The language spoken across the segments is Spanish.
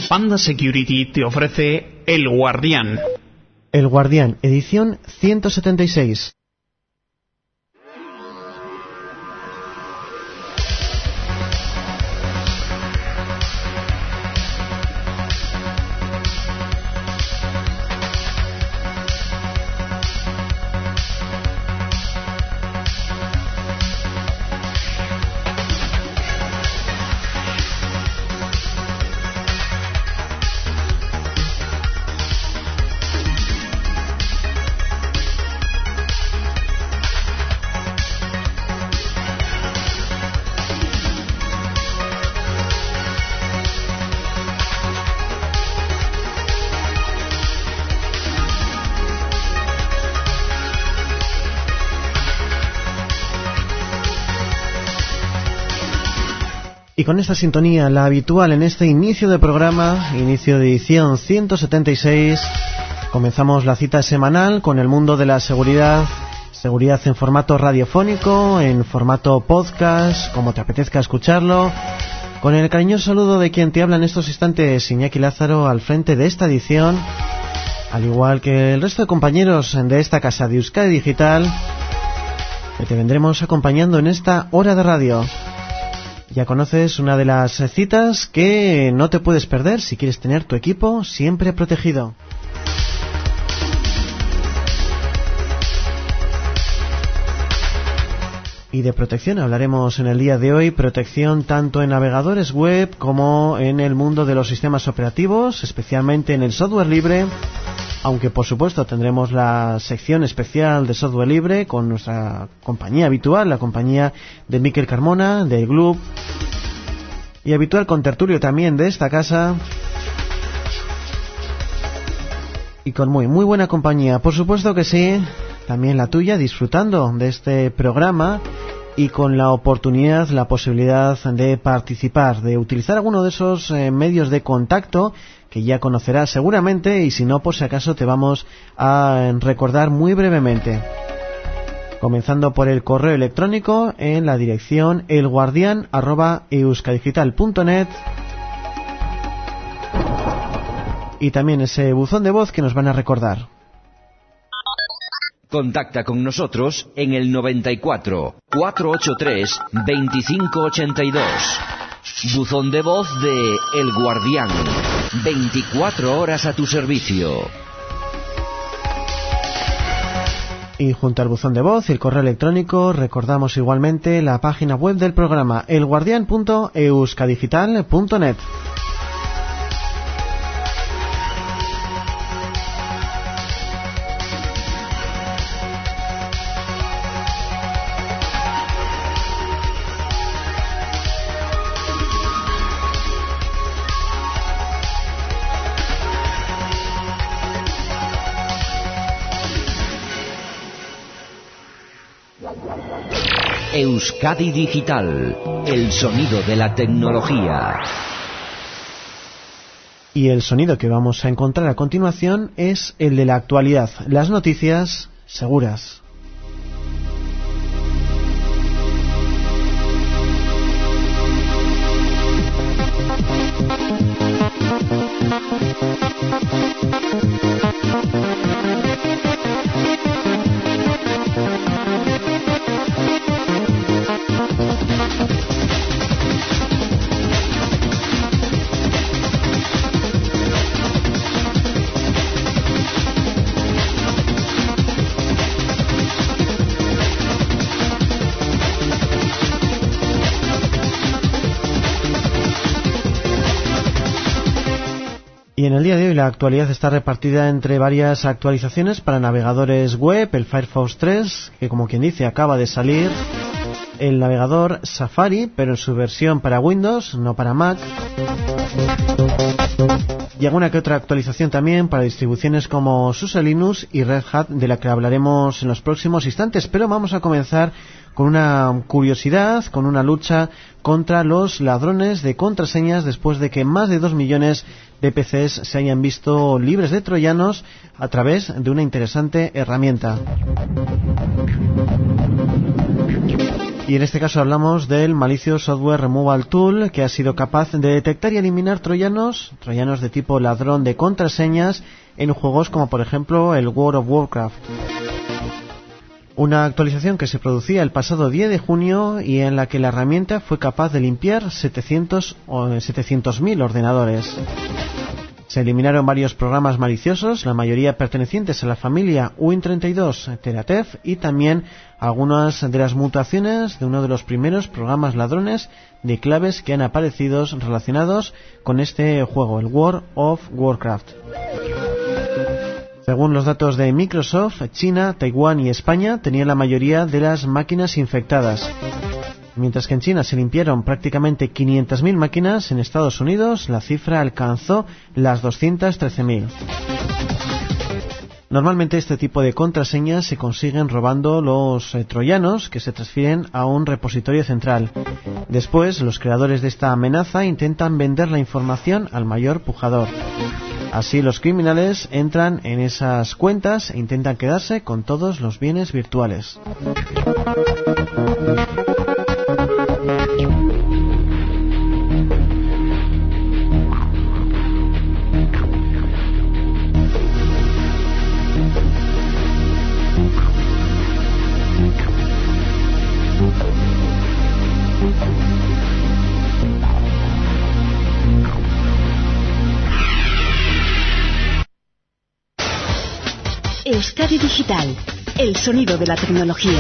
Panda Security te ofrece El Guardián. El Guardián, edición 176. Y con esta sintonía, la habitual en este inicio de programa, inicio de edición 176, comenzamos la cita semanal con el mundo de la seguridad, seguridad en formato radiofónico, en formato podcast, como te apetezca escucharlo, con el cariñoso saludo de quien te habla en estos instantes, Iñaki Lázaro, al frente de esta edición, al igual que el resto de compañeros de esta casa de Euskadi Digital, que te vendremos acompañando en esta hora de radio. Ya conoces una de las citas que no te puedes perder si quieres tener tu equipo siempre protegido. Y de protección hablaremos en el día de hoy, protección tanto en navegadores web como en el mundo de los sistemas operativos, especialmente en el software libre, aunque por supuesto tendremos la sección especial de software libre con nuestra compañía habitual, la compañía de Miquel Carmona, del Gloop, y habitual contertulio también de esta casa, y con muy buena compañía, por supuesto que sí, también la tuya, disfrutando de este programa y con la oportunidad, la posibilidad de participar, de utilizar alguno de esos medios de contacto que ya conocerás seguramente, y si no, por si acaso te vamos a recordar muy brevemente. Comenzando por el correo electrónico en la dirección elguardian@euskadigital.net, y también ese buzón de voz que nos van a recordar. Contacta con nosotros en el 94 483 2582. Buzón de voz de El Guardián. 24 horas a tu servicio. Y junto al buzón de voz y el correo electrónico recordamos igualmente la página web del programa, elguardian.euskadigital.net. Euskadi Digital, el sonido de la tecnología. Y el sonido que vamos a encontrar a continuación es el de la actualidad, las noticias seguras. Y en el día de hoy la actualidad está repartida entre varias actualizaciones para navegadores web, el Firefox 3, que como quien dice acaba de salir, el navegador Safari, pero en su versión para Windows, no para Mac, y alguna que otra actualización también para distribuciones como SUSE Linux y Red Hat, de la que hablaremos en los próximos instantes, pero vamos a comenzar con una curiosidad, con una lucha contra los ladrones de contraseñas después de que más de 2 millones de PCs se hayan visto libres de troyanos a través de una interesante herramienta. Y en este caso hablamos del Malicious Software Removal Tool, que ha sido capaz de detectar y eliminar troyanos de tipo ladrón de contraseñas en juegos como por ejemplo el World of Warcraft. Una actualización que se producía el pasado 10 de junio y en la que la herramienta fue capaz de limpiar 700.000 ordenadores. Se eliminaron varios programas maliciosos, la mayoría pertenecientes a la familia Win32 Teratef, y también algunas de las mutaciones de uno de los primeros programas ladrones de claves que han aparecido relacionados con este juego, el World of Warcraft. Según los datos de Microsoft, China, Taiwán y España tenían la mayoría de las máquinas infectadas. Mientras que en China se limpiaron prácticamente 500.000 máquinas, en Estados Unidos la cifra alcanzó las 213.000. Normalmente este tipo de contraseñas se consiguen robando los troyanos que se transfieren a un repositorio central. Después, los creadores de esta amenaza intentan vender la información al mayor pujador. Así los criminales entran en esas cuentas e intentan quedarse con todos los bienes virtuales. Euskadi Digital, el sonido de la tecnología.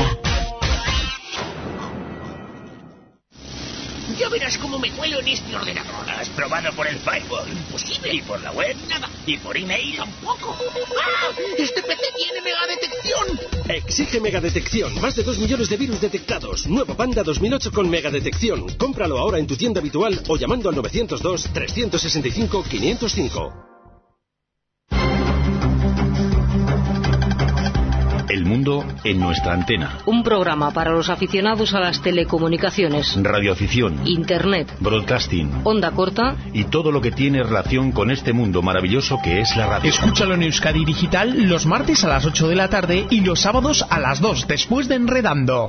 Ya verás cómo me cuelo en este ordenador. ¿Has probado por el firewall? Imposible. ¿Y por la web? Nada. ¿Y por email? Tampoco. ¡Ah! ¡Este PC tiene megadetección! Exige megadetección. Más de 2 millones de virus detectados. Nuevo Panda 2008 con megadetección. Cómpralo ahora en tu tienda habitual o llamando al 902-365-505. El mundo en nuestra antena. Un programa para los aficionados a las telecomunicaciones, radioafición, internet, broadcasting, onda corta y todo lo que tiene relación con este mundo maravilloso que es la radio. Escúchalo en Euskadi Digital los martes a las 8 de la tarde y los sábados a las 2 después de Enredando.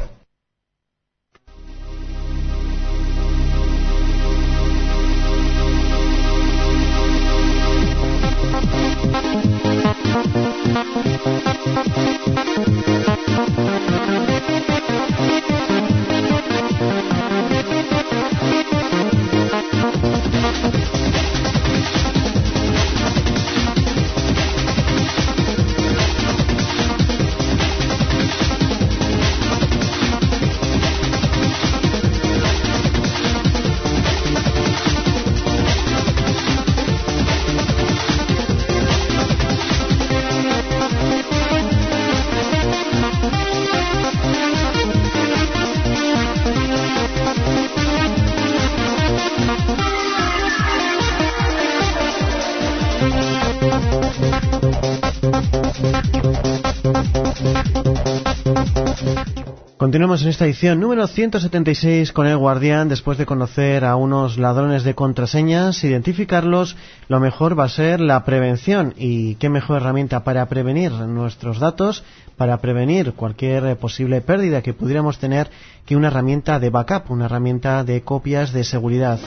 Continuamos en esta edición número 176 con El Guardián. Después de conocer a unos ladrones de contraseñas, identificarlos, lo mejor va a ser la prevención. Y qué mejor herramienta para prevenir nuestros datos, para prevenir cualquier posible pérdida que pudiéramos tener, que una herramienta de backup, una herramienta de copias de seguridad.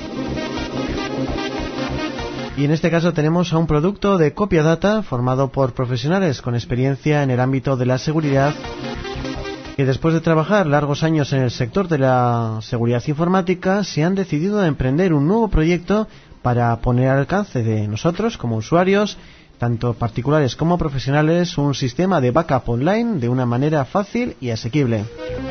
Y en este caso tenemos a un producto de Copia Data formado por profesionales con experiencia en el ámbito de la seguridad, que después de trabajar largos años en el sector de la seguridad informática se han decidido a emprender un nuevo proyecto para poner al alcance de nosotros como usuarios, tanto particulares como profesionales, un sistema de backup online de una manera fácil y asequible.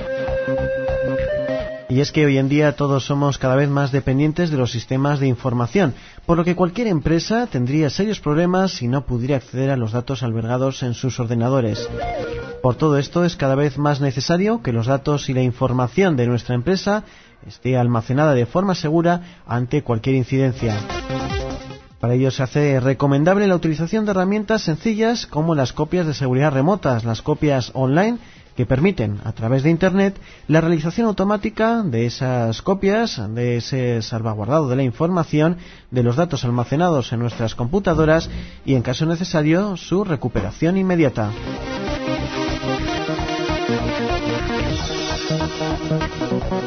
Y es que hoy en día todos somos cada vez más dependientes de los sistemas de información, por lo que cualquier empresa tendría serios problemas si no pudiera acceder a los datos albergados en sus ordenadores. Por todo esto es cada vez más necesario que los datos y la información de nuestra empresa esté almacenada de forma segura ante cualquier incidencia. Para ello se hace recomendable la utilización de herramientas sencillas como las copias de seguridad remotas, las copias online, que permiten, a través de Internet, la realización automática de esas copias, de ese salvaguardado de la información, de los datos almacenados en nuestras computadoras y, en caso necesario, su recuperación inmediata.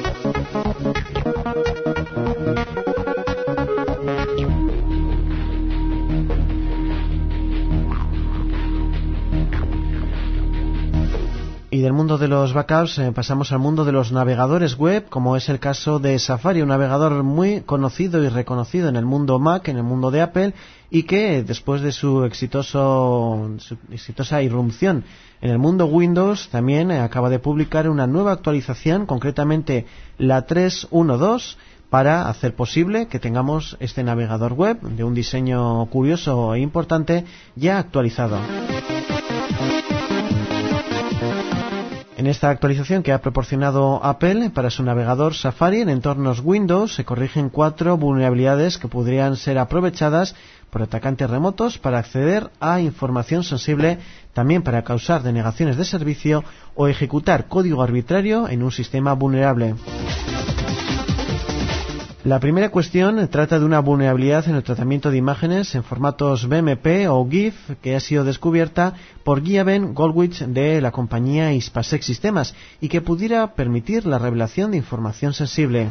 mundo de los backups pasamos al mundo de los navegadores web, como es el caso de Safari, un navegador muy conocido y reconocido en el mundo Mac, en el mundo de Apple, y que después de su exitosa irrupción en el mundo Windows también acaba de publicar una nueva actualización, concretamente la 3.1.2, para hacer posible que tengamos este navegador web de un diseño curioso e importante ya actualizado. En esta actualización que ha proporcionado Apple para su navegador Safari en entornos Windows se corrigen 4 vulnerabilidades que podrían ser aprovechadas por atacantes remotos para acceder a información sensible, también para causar denegaciones de servicio o ejecutar código arbitrario en un sistema vulnerable. La primera cuestión trata de una vulnerabilidad en el tratamiento de imágenes en formatos BMP o GIF que ha sido descubierta por Guiaben Goldwich de la compañía Hispasec Sistemas y que pudiera permitir la revelación de información sensible.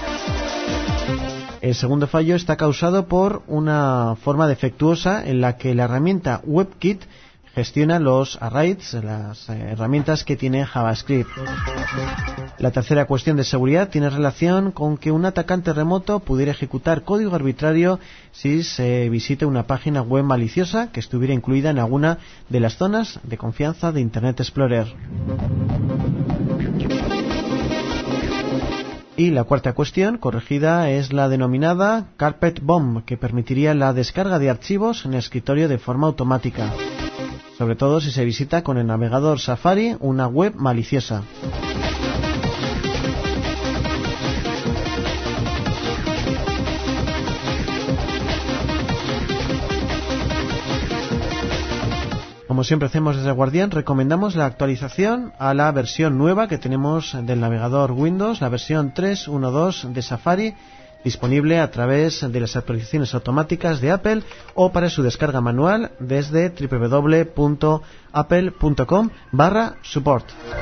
El segundo fallo está causado por una forma defectuosa en la que la herramienta WebKit gestiona los arrays, las herramientas que tiene JavaScript. La tercera cuestión de seguridad tiene relación con que un atacante remoto pudiera ejecutar código arbitrario si se visita una página web maliciosa que estuviera incluida en alguna de las zonas de confianza de Internet Explorer. Y la cuarta cuestión corregida es la denominada Carpet Bomb, que permitiría la descarga de archivos en el escritorio de forma automática, sobre todo si se visita con el navegador Safari una web maliciosa. Como siempre hacemos desde Guardián, recomendamos la actualización a la versión nueva que tenemos del navegador Windows, la versión 3.1.2 de Safari, disponible a través de las actualizaciones automáticas de Apple o para su descarga manual desde www.apple.com/support.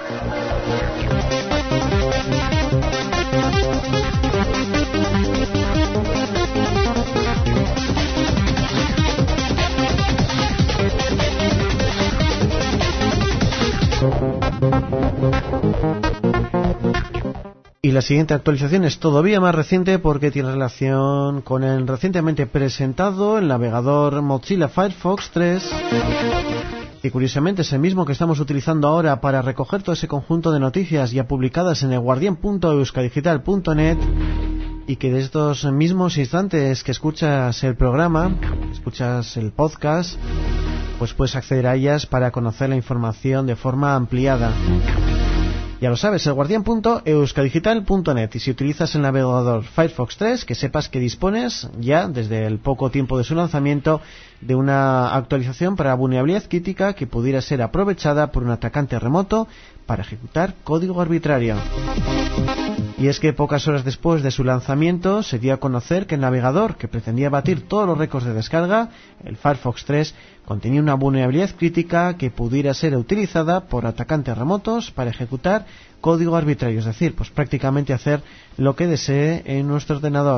Y la siguiente actualización es todavía más reciente porque tiene relación con el recientemente presentado el navegador Mozilla Firefox 3, que curiosamente es el mismo que estamos utilizando ahora para recoger todo ese conjunto de noticias ya publicadas en elguardian.euskadigital.net, y que de estos mismos instantes que escuchas el programa, escuchas el podcast, pues puedes acceder a ellas para conocer la información de forma ampliada. Ya lo sabes, elguardian.euskadigital.net, y si utilizas el navegador Firefox 3, que sepas que dispones ya desde el poco tiempo de su lanzamiento de una actualización para vulnerabilidad crítica que pudiera ser aprovechada por un atacante remoto para ejecutar código arbitrario. Y es que pocas horas después de su lanzamiento se dio a conocer que el navegador, que pretendía batir todos los récords de descarga, el Firefox 3, contenía una vulnerabilidad crítica que pudiera ser utilizada por atacantes remotos para ejecutar código arbitrario, es decir, pues prácticamente hacer lo que desee en nuestro ordenador.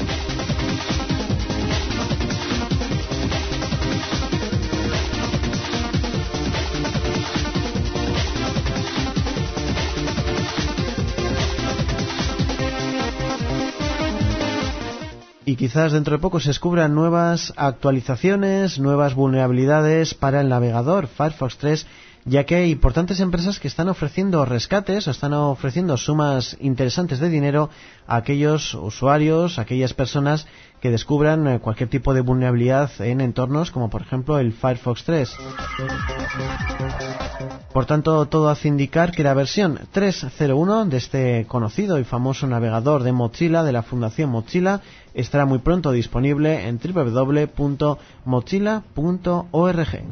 Y quizás dentro de poco se descubran nuevas actualizaciones, nuevas vulnerabilidades para el navegador Firefox 3, ya que hay importantes empresas que están ofreciendo rescates o están ofreciendo sumas interesantes de dinero a aquellos usuarios, a aquellas personas que descubran cualquier tipo de vulnerabilidad en entornos como por ejemplo el Firefox 3. Por tanto, todo hace indicar que la versión 3.0.1 de este conocido y famoso navegador de Mozilla, de la Fundación Mozilla, estará muy pronto disponible en www.mozilla.org.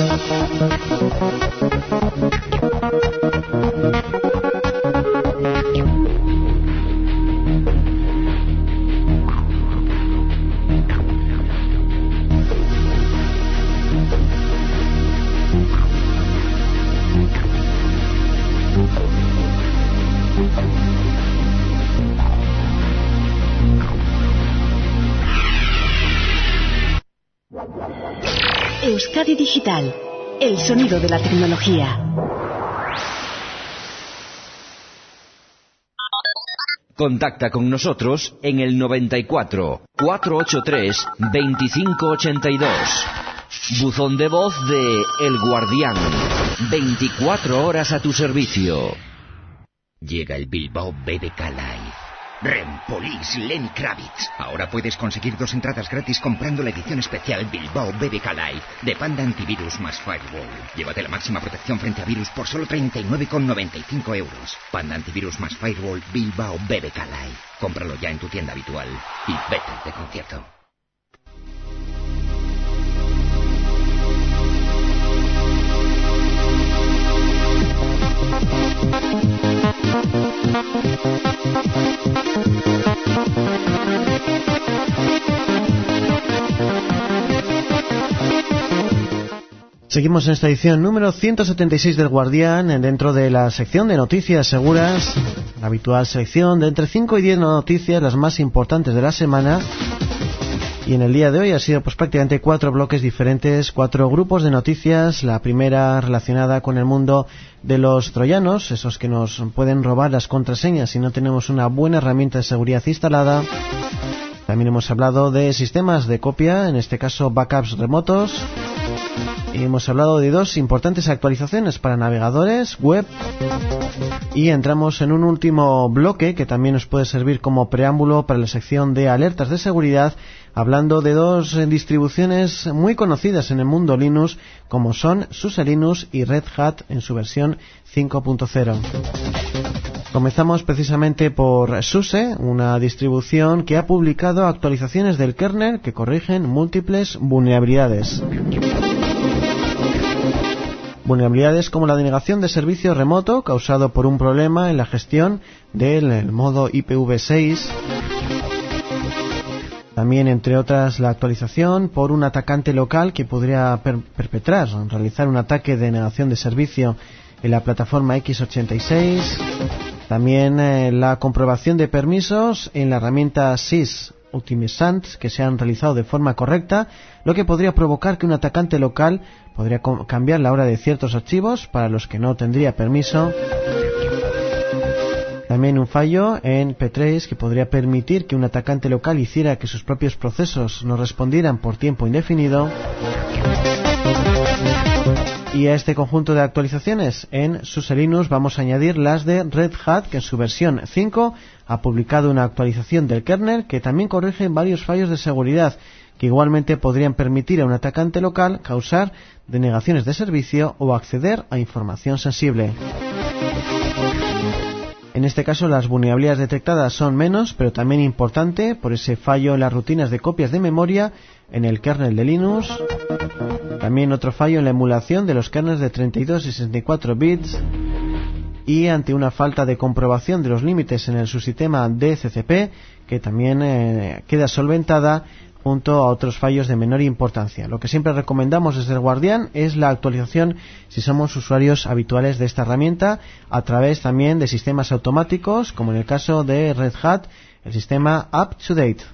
Euskadi Digital, el sonido de la tecnología. Contacta con nosotros en el 94 483 2582. Buzón de voz de El Guardián. 24 horas a tu servicio. Llega el Bilbao BBK Live. Rempolis, Lenny Kravitz. Ahora puedes conseguir 2 entradas gratis comprando la edición especial Bilbao BBK Live de Panda Antivirus más Firewall. Llévate la máxima protección frente a virus por solo 39,95 euros. Panda Antivirus más Firewall Bilbao BBK Live. Cómpralo ya en tu tienda habitual y vete de concierto. Seguimos en esta edición número 176 del Guardián, dentro de la sección de noticias seguras, la habitual sección de entre 5 y 10 noticias, las más importantes de la semana. Y en el día de hoy ha sido pues prácticamente 4 bloques diferentes, 4 grupos de noticias. La primera relacionada con el mundo de los troyanos, esos que nos pueden robar las contraseñas si no tenemos una buena herramienta de seguridad instalada. También hemos hablado de sistemas de copia, en este caso backups remotos. Y hemos hablado de 2 importantes actualizaciones para navegadores web. Y entramos en un último bloque que también nos puede servir como preámbulo para la sección de alertas de seguridad, hablando de 2 distribuciones muy conocidas en el mundo Linux, como son SUSE Linux y Red Hat en su versión 5.0. Comenzamos precisamente por SUSE, una distribución que ha publicado actualizaciones del kernel que corrigen múltiples vulnerabilidades. Vulnerabilidades como la denegación de servicio remoto causado por un problema en la gestión del modo IPv6. También, entre otras, la actualización por un atacante local que podría realizar un ataque de denegación de servicio en la plataforma x86. También la comprobación de permisos en la herramienta sys Optimisant que se han realizado de forma correcta, lo que podría provocar que un atacante local podría cambiar la hora de ciertos archivos para los que no tendría permiso. También un fallo en P3 que podría permitir que un atacante local hiciera que sus propios procesos no respondieran por tiempo indefinido. Y a este conjunto de actualizaciones en SUSE Linux vamos a añadir las de Red Hat, que en su versión 5 ha publicado una actualización del kernel que también corrige varios fallos de seguridad que igualmente podrían permitir a un atacante local causar denegaciones de servicio o acceder a información sensible. En este caso las vulnerabilidades detectadas son menos, pero también importante por ese fallo en las rutinas de copias de memoria en el kernel de Linux. También otro fallo en la emulación de los kernels de 32 y 64 bits. Y ante una falta de comprobación de los límites en el subsistema DCCP, que también queda solventada junto a otros fallos de menor importancia. Lo que siempre recomendamos desde el Guardián es la actualización si somos usuarios habituales de esta herramienta, a través también de sistemas automáticos, como en el caso de Red Hat, el sistema Up to Date.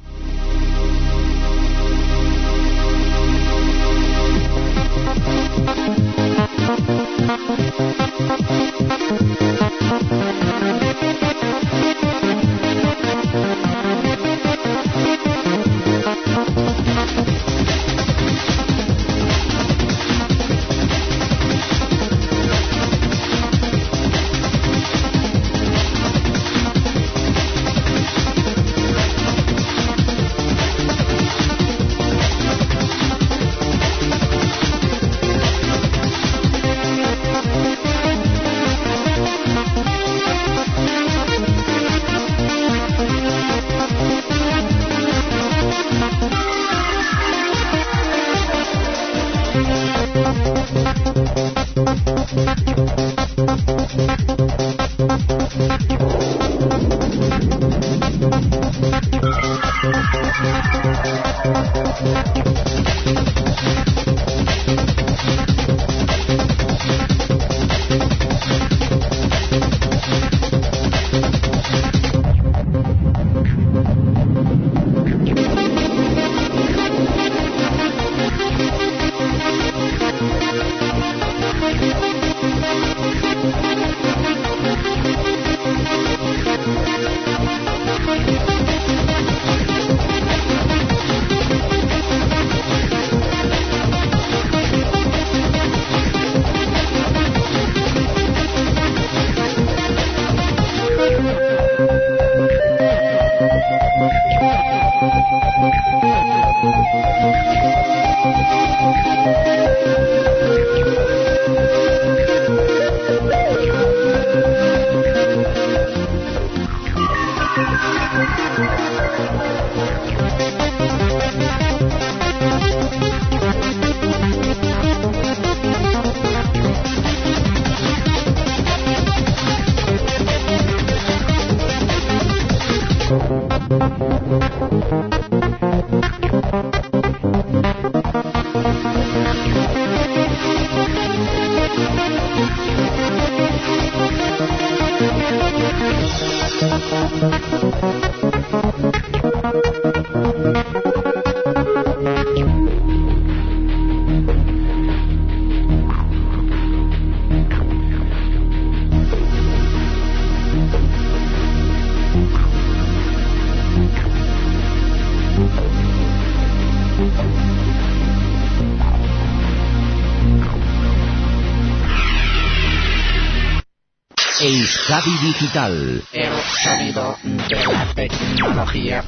Euskadi Digital. El sonido de la tecnología.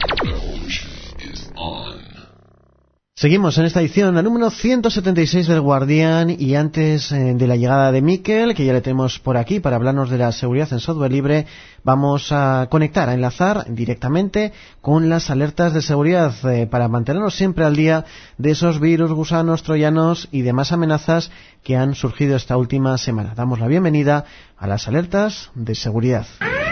Seguimos en esta edición, la número 176 del Guardián, y antes de la llegada de Miquel, que ya le tenemos por aquí para hablarnos de la seguridad en software libre, vamos a conectar, a enlazar directamente con las alertas de seguridad para mantenernos siempre al día de esos virus, gusanos, troyanos y demás amenazas que han surgido esta última semana. Damos la bienvenida a las alertas de seguridad.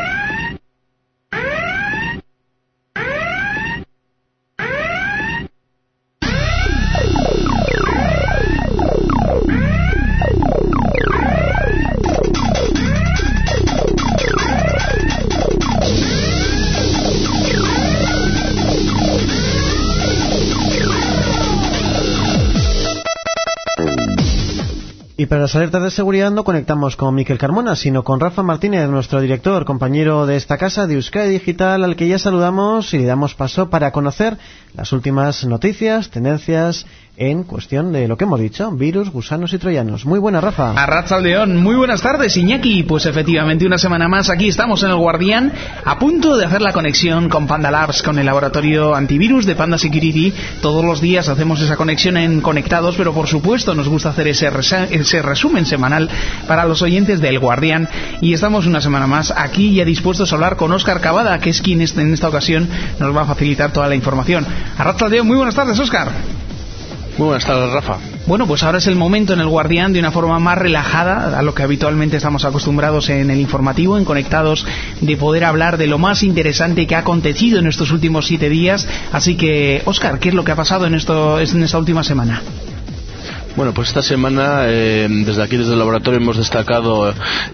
Y para las alertas de seguridad no conectamos con Miquel Carmona, sino con Rafa Martínez, nuestro director, compañero de esta casa de Euskadi Digital, al que ya saludamos y le damos paso para conocer las últimas noticias, tendencias en cuestión de lo que hemos dicho, virus, gusanos y troyanos. Muy buena, Rafa. Arratsaldeon, muy buenas tardes, Iñaki. Pues efectivamente, una semana más aquí estamos en el Guardián, a punto de hacer la conexión con Panda Labs, con el laboratorio antivirus de Panda Security. Todos los días hacemos esa conexión en Conectados, pero por supuesto nos gusta hacer ese resumen semanal para los oyentes del Guardián. Y estamos una semana más aquí ya dispuestos a hablar con Óscar Cavada, que es quien en esta ocasión nos va a facilitar toda la información. Arratsaldeon, muy buenas tardes, Óscar. Muy buenas tardes, Rafa. Bueno, pues ahora es el momento en el Guardián, de una forma más relajada a lo que habitualmente estamos acostumbrados en el informativo, en Conectados, de poder hablar de lo más interesante que ha acontecido en estos últimos 7 días. Así que, Óscar, ¿qué es lo que ha pasado en esta última semana? Bueno, pues esta semana desde aquí, desde el laboratorio, hemos destacado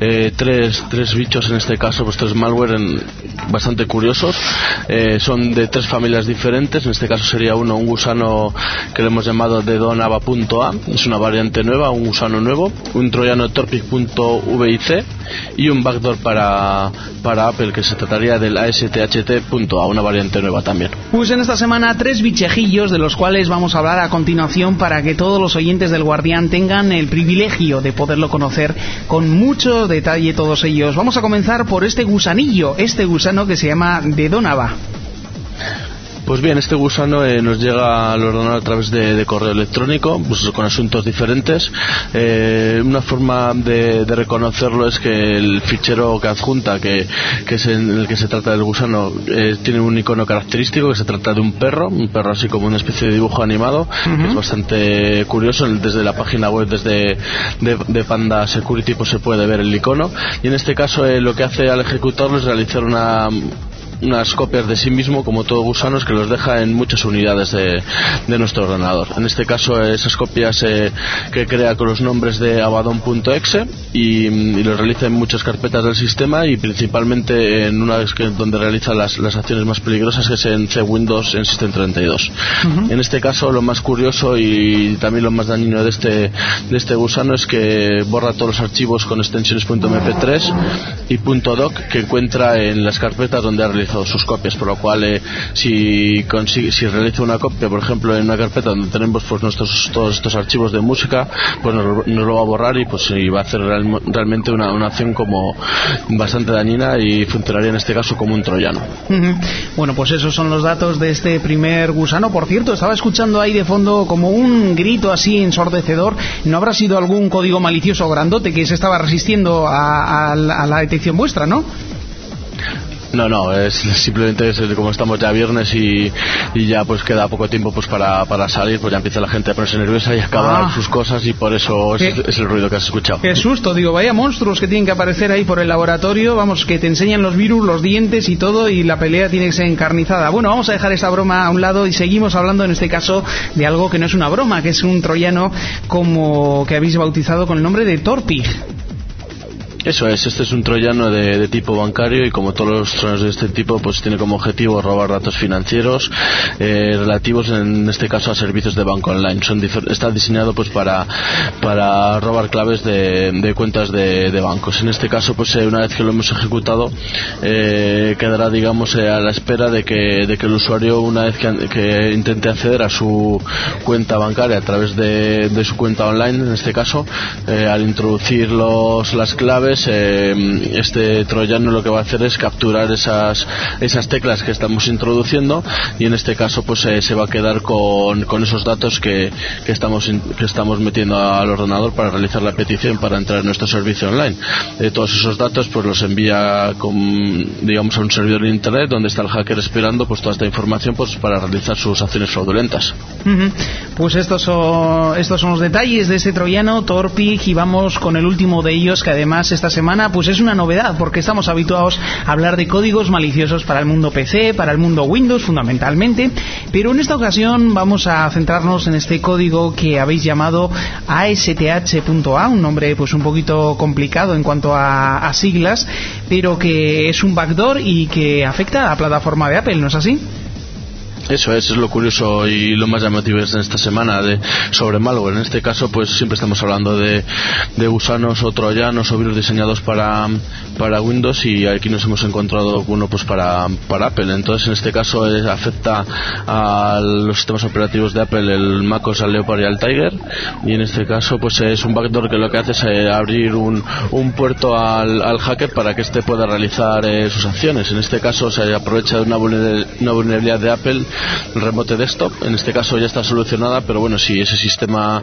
tres bichos, en este caso pues 3 malware bastante curiosos. Son de 3 familias diferentes. En este caso sería un gusano que le hemos llamado dedonava.a, es una variante nueva, un gusano nuevo, un troyano torpic.vic y un backdoor para Apple, que se trataría del ASTHT.a, una variante nueva también. Pues en esta semana 3 bichejillos de los cuales vamos a hablar a continuación, para que todos los oyentes del Guardián tengan el privilegio de poderlo conocer con mucho detalle todos ellos. Vamos a comenzar por este gusanillo, este gusano que se llama dedonava. Pues bien, este gusano nos llega al ordenador a través de correo electrónico, pues con asuntos diferentes. Una forma de reconocerlo es que el fichero que adjunta, que es en el que se trata del gusano, tiene un icono característico, que se trata de un perro así como una especie de dibujo animado, que es bastante curioso. Desde la página web, desde de Panda Security, pues se puede ver el icono, y en este caso lo que hace al ejecutarlo es realizar unas copias de sí mismo, como todo gusano, que los deja en muchas unidades de nuestro ordenador. En este caso, esas copias que crea con los nombres de abaddon.exe y los realiza en muchas carpetas del sistema, y principalmente en una donde realiza las acciones más peligrosas, que es en C-Windows en System32. En este caso, lo más curioso y también lo más dañino de este gusano es que borra todos los archivos con extensiones .mp3 y .doc que encuentra en las carpetas donde ha realizado sus copias, por lo cual si realiza una copia, por ejemplo, en una carpeta donde tenemos pues todos estos archivos de música, pues nos lo va a borrar, y pues va a hacer realmente una acción como bastante dañina, y funcionaría en este caso como un troyano. Bueno, pues esos son los datos de este primer gusano. Por cierto, estaba escuchando ahí de fondo como un grito así ensordecedor. ¿No habrá sido algún código malicioso grandote que se estaba resistiendo a la detección vuestra, no? No, simplemente como estamos ya viernes y ya pues queda poco tiempo pues para salir, pues ya empieza la gente a ponerse nerviosa y a acabar sus cosas, y por eso es el ruido que has escuchado. Qué susto, digo, vaya monstruos que tienen que aparecer ahí por el laboratorio, vamos, que te enseñan los virus, los dientes y todo, y la pelea tiene que ser encarnizada. Bueno, vamos a dejar esta broma a un lado y seguimos hablando en este caso de algo que no es una broma, que es un troyano como que habéis bautizado con el nombre de Torpig. Eso es, este es un troyano de tipo bancario, y como todos los troyanos de este tipo, pues tiene como objetivo robar datos financieros relativos, en este caso, a servicios de banco online. Está diseñado pues para robar claves de cuentas de bancos. En este caso, pues una vez que lo hemos ejecutado, quedará, digamos, a la espera de que el usuario, una vez que intente acceder a su cuenta bancaria a través de su cuenta online, en este caso, al introducir las claves, este troyano lo que va a hacer es capturar esas teclas que estamos introduciendo, y en este caso pues se va a quedar con esos datos que estamos metiendo al ordenador para realizar la petición para entrar en nuestro servicio online. Todos esos datos pues los envía digamos a un servidor en internet, donde está el hacker esperando pues toda esta información pues para realizar sus acciones fraudulentas. Pues estos son los detalles de este troyano Torpig, y vamos con el último de ellos, que además esta semana pues es una novedad, porque estamos habituados a hablar de códigos maliciosos para el mundo PC, para el mundo Windows fundamentalmente, pero en esta ocasión vamos a centrarnos en este código que habéis llamado ASTH.A, un nombre pues un poquito complicado en cuanto a siglas, pero que es un backdoor y que afecta a la plataforma de Apple, ¿no es así? Eso es lo curioso y lo más llamativo en esta semana sobre malware. En este caso pues siempre estamos hablando de gusanos o troyanos o virus diseñados para Windows, y aquí nos hemos encontrado uno pues para Apple. Entonces en este caso afecta a los sistemas operativos de Apple, el MacOS, al Leopard y al Tiger, y en este caso pues es un backdoor que lo que hace es abrir un puerto al hacker para que éste pueda realizar sus acciones. En este caso se aprovecha de una vulnerabilidad de Apple, el Remote Desktop. En este caso ya está solucionada, pero bueno, si el sistema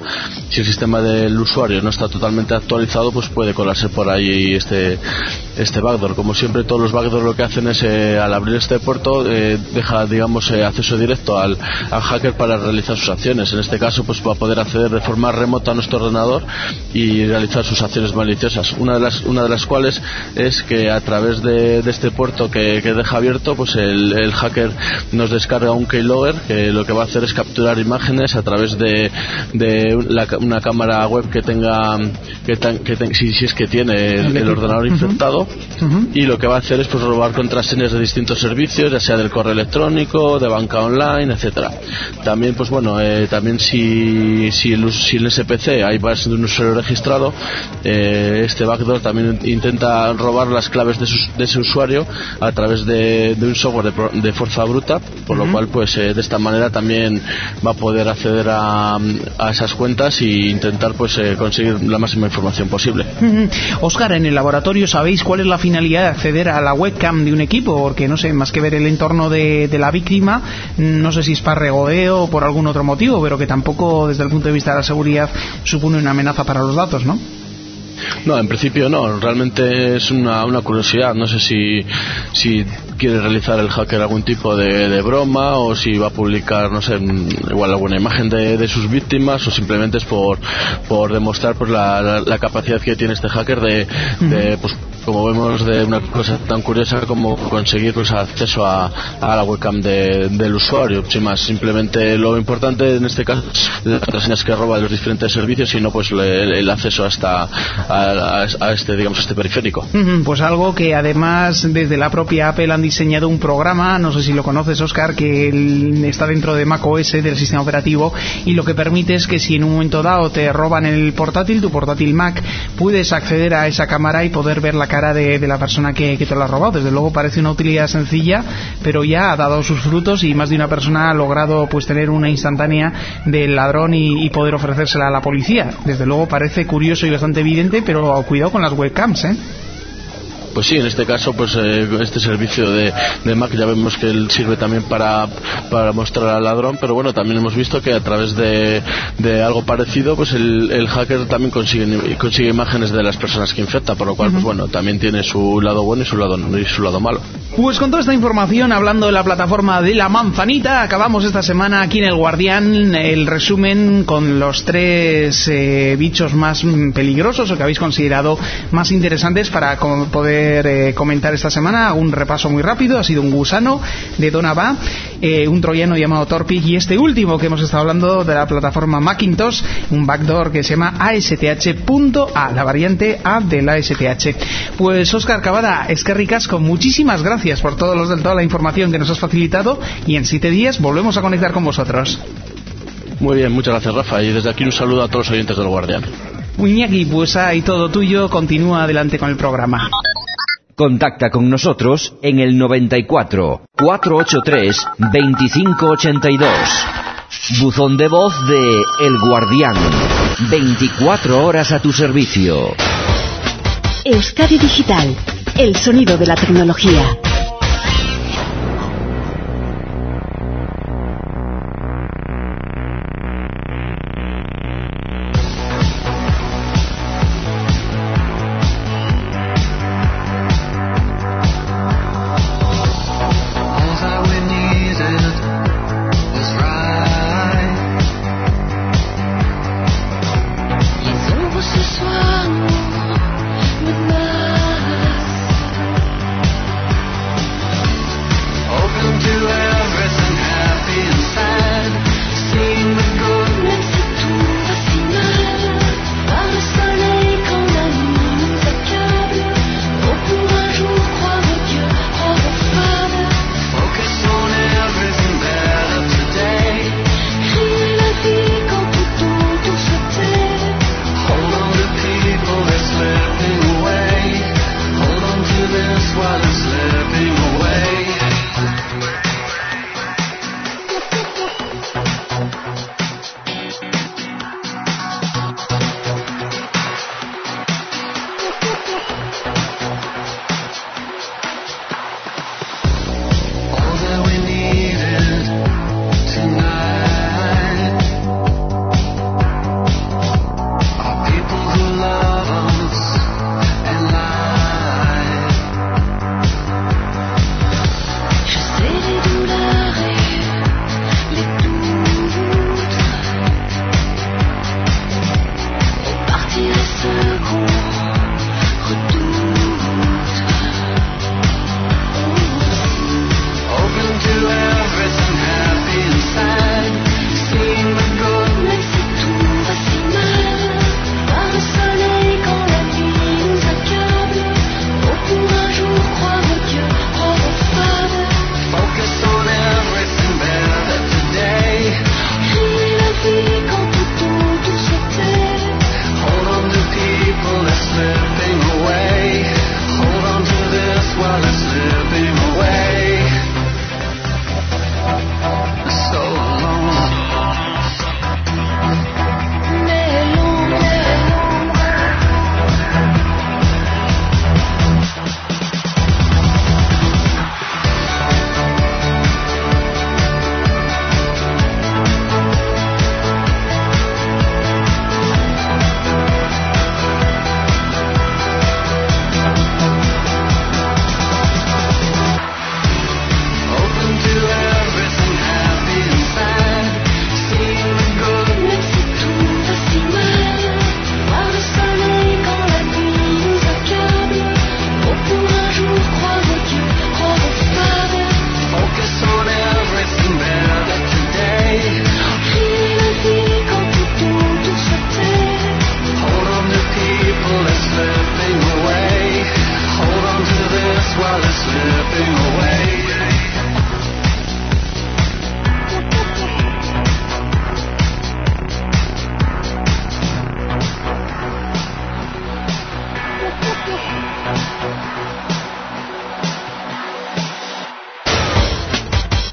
del usuario no está totalmente actualizado, pues puede colarse por ahí este backdoor. Como siempre, todos los backdoors lo que hacen es al abrir este puerto deja, digamos, acceso directo al hacker para realizar sus acciones. En este caso pues va a poder acceder de forma remota a nuestro ordenador y realizar sus acciones maliciosas, una de las cuales es que a través de este puerto que deja abierto, pues el hacker nos descarga un keylogger, que lo que va a hacer es capturar imágenes a través de una cámara web que tenga si es que tiene el ordenador infectado, y lo que va a hacer es pues robar contraseñas de distintos servicios, ya sea del correo electrónico, de banca online, etcétera. También pues bueno, también si en ese PC hay base de un usuario registrado, este backdoor también intenta robar las claves de ese usuario a través de un software de fuerza bruta, por lo cual pues de esta manera también va a poder acceder a esas cuentas e intentar pues conseguir la máxima información posible. Óscar, en el laboratorio, ¿sabéis cuál es la finalidad de acceder a la webcam de un equipo, porque no sé, más que ver el entorno de la víctima, no sé si es para regodeo o por algún otro motivo, pero que tampoco desde el punto de vista de la seguridad supone una amenaza para los datos, ¿no? No, en principio no, realmente es una curiosidad. No sé si quiere realizar el hacker algún tipo de broma, o si va a publicar, no sé, igual alguna imagen de sus víctimas, o simplemente es por demostrar pues la capacidad que tiene este hacker de pues, como vemos, de una cosa tan curiosa como conseguir pues acceso a la webcam del usuario. Sin más, simplemente lo importante en este caso es las contraseñas que roba de los diferentes servicios, y no pues el acceso a este periférico. Pues algo que además desde la propia Apple han diseñado un programa, no sé si lo conoces, Óscar, que está dentro de macOS, del sistema operativo, y lo que permite es que si en un momento dado te roban el portátil, tu portátil Mac, puedes acceder a esa cámara y poder ver la cara de la persona que te lo ha robado. Desde luego parece una utilidad sencilla, pero ya ha dado sus frutos, y más de una persona ha logrado pues tener una instantánea del ladrón y poder ofrecérsela a la policía. Desde luego parece curioso y bastante evidente, pero cuidado con las webcams, ¿eh? Pues sí, en este caso, pues este servicio de Mac ya vemos que él sirve también para mostrar al ladrón, pero bueno, también hemos visto que a través de algo parecido, pues el hacker también consigue imágenes de las personas que infecta, por lo cual, pues bueno, también tiene su lado bueno y su lado malo. Pues con toda esta información, hablando de la plataforma de la manzanita, acabamos esta semana aquí en El Guardián el resumen con los 3 bichos más peligrosos, o que habéis considerado más interesantes para poder comentar esta semana. Un repaso muy rápido: ha sido un gusano de Donabá, un troyano llamado Torpig, y este último que hemos estado hablando de la plataforma Macintosh, un backdoor que se llama ASTH.A, la variante A del ASTH. Pues Óscar Cavada, eskerrik asko, muchísimas gracias por toda la información que nos has facilitado, y en 7 días volvemos a conectar con vosotros. Muy bien, muchas gracias, Rafa, y desde aquí un saludo a todos los oyentes del Guardián. Iñaki, pues ahí todo tuyo, continúa adelante con el programa. Contacta con nosotros en el 94 483 2582. Buzón de voz de El Guardián. 24 horas a tu servicio. Euskadi Digital, el sonido de la tecnología.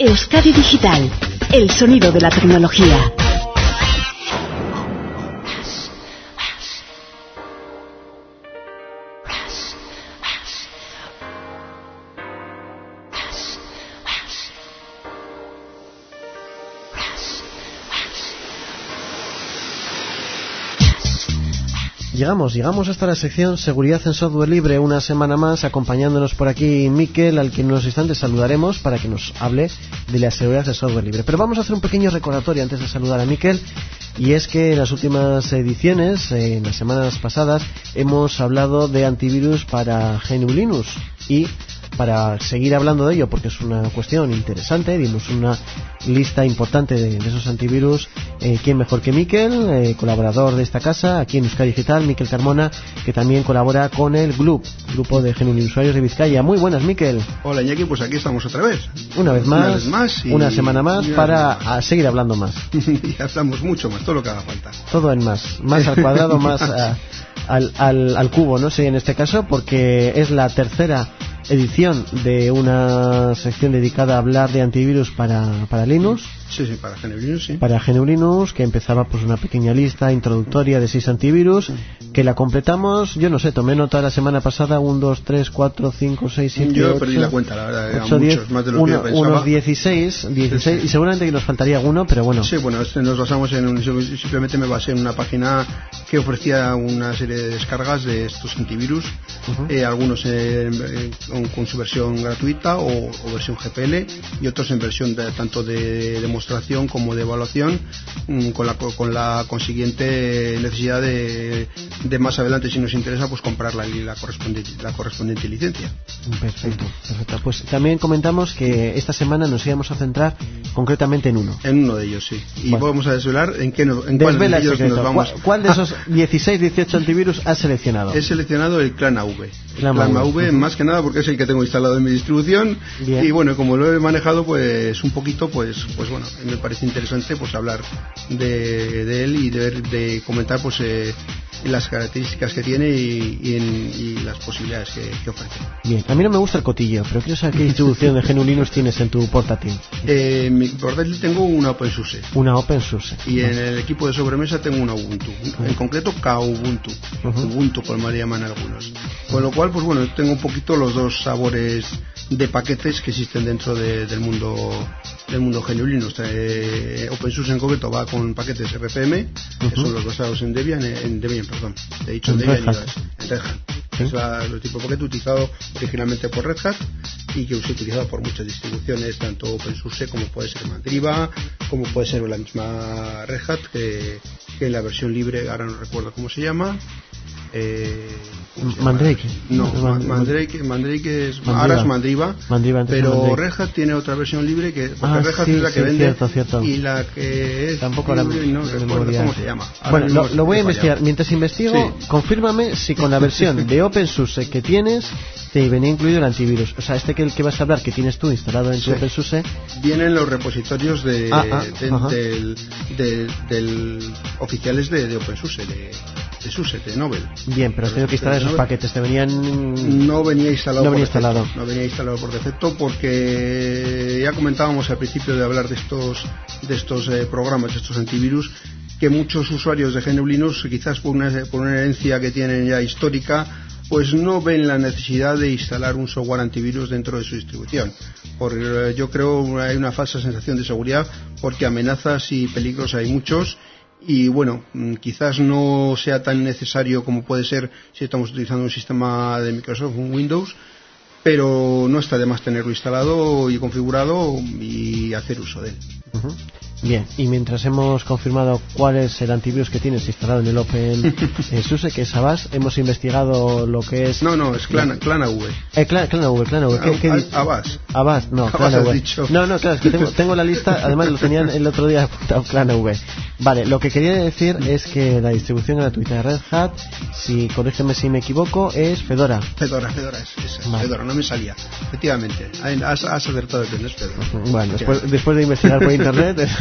Euskadi Digital, el sonido de la tecnología. Llegamos hasta la sección Seguridad en Software Libre, una semana más, acompañándonos por aquí Miquel, al que en unos instantes saludaremos para que nos hable de la seguridad en software libre. Pero vamos a hacer un pequeño recordatorio antes de saludar a Miquel, y es que en las últimas ediciones, en las semanas pasadas, hemos hablado de antivirus para GNU Linux, y para seguir hablando de ello, porque es una cuestión interesante, dimos una lista importante de esos antivirus. ¿Quién mejor que Miquel, colaborador de esta casa aquí en Euskadi Digital? Miquel Carmona, que también colabora con el grupo de GNU Linux Usuarios de Vizcaya. Muy buenas, Miquel. Hola, Iñaki, pues aquí estamos otra vez. Una vez más una semana más para seguir hablando más. Y hablamos mucho más, todo lo que haga falta. Todo en más al cuadrado, más al cubo, no sé, en este caso, porque es la tercera edición de una sección dedicada a hablar de antivirus para Linux. Sí, para GNU Linux, sí. Para GNU Linux, que empezaba pues una pequeña lista introductoria de 6 antivirus, que la completamos, yo no sé, tomé nota la semana pasada, 1, 2, 3, 4, 5, 6, 7, yo 8, perdí la cuenta, la verdad, eran 8, 10, muchos, más de lo que yo pensaba. Unos 16, sí. Y seguramente que nos faltaría alguno, pero bueno. Sí, bueno, nos basamos simplemente me basé en una página que ofrecía una serie de descargas de estos antivirus, algunos con su versión gratuita o versión GPL, y otros en versión tanto de demostración como de evaluación, con la consiguiente necesidad de más adelante, si nos interesa, pues comprar la correspondiente licencia. Perfecto. Pues también comentamos que esta semana nos íbamos a centrar concretamente en uno. En uno de ellos, sí. Y vamos a desvelar en cuál de ellos nos vamos. ¿Cuál de esos 16, 18 antivirus has seleccionado? He seleccionado el Clan AV. Clan AV, más que nada porque es el que tengo instalado en mi distribución. Bien. Y bueno, como lo he manejado pues un poquito, pues bueno, me parece interesante pues hablar de él y de comentar pues las características que tiene y las posibilidades que ofrece. Bien, a mí no me gusta el cotillo, pero quiero saber qué distribución de GNU Linux tienes en tu portátil. En mi portátil tengo una OpenSUSE. Una OpenSUSE. Y en el equipo de sobremesa tengo una Ubuntu. En concreto, KUbuntu. Ubuntu, como le llaman algunos. Con lo cual, pues bueno, tengo un poquito los dos sabores de paquetes que existen dentro del mundo GNU Linux. OpenSUSE en concreto va con paquetes RPM, que son los basados en Debian, en Red Hat. Es el tipo de paquete utilizado originalmente por Red Hat y que se ha utilizado por muchas distribuciones, tanto OpenSUSE como puede ser Mandriva, como puede ser la misma Red Hat, que en la versión libre, ahora no recuerdo cómo se llama. Mandrake. No, Mandrake es ahora es Mandriva, pero Mandrake. Red Hat tiene otra versión libre que Red Hat es la que vende, cierto. y la que es tampoco libre, no recuerdo cómo se llama. Ahora bueno, lo voy a investigar. Mientras investigo, confírmame si con la versión de OpenSUSE que tienes te venía incluido el antivirus. O sea, el que vas a hablar, que tienes tú instalado en tu OpenSUSE, vienen los repositorios del oficiales de OpenSUSE, de SUSE, de Nobel. Bien, pero has tenido que instalar esos paquetes. ¿Te venían? No venía instalado. No venía instalado por defecto, porque ya comentábamos al principio de hablar de estos programas, de estos antivirus, que muchos usuarios de GNU Linux, quizás por una herencia que tienen ya histórica, pues no ven la necesidad de instalar un software antivirus dentro de su distribución. Porque yo creo hay una falsa sensación de seguridad, porque amenazas y peligros hay muchos. Y bueno, quizás no sea tan necesario como puede ser si estamos utilizando un sistema de Microsoft, un Windows, pero no está de más tenerlo instalado y configurado y hacer uso de él. Bien, y mientras hemos confirmado cuál es el antivirus que tienes instalado en el OpenSUSE, que es Avast, hemos investigado lo que es... No, es Clan AV. Clan AV. Avast, no, Clan AV. No, claro, es que tengo la lista, además lo tenían el otro día apuntado, Clan AV. Vale, lo que quería decir es que la distribución gratuita de Red Hat, corrígeme si me equivoco, es Fedora. Fedora, es vale. Fedora, no me salía. Efectivamente, has acertado que no es Fedora. Bueno, después de investigar por internet...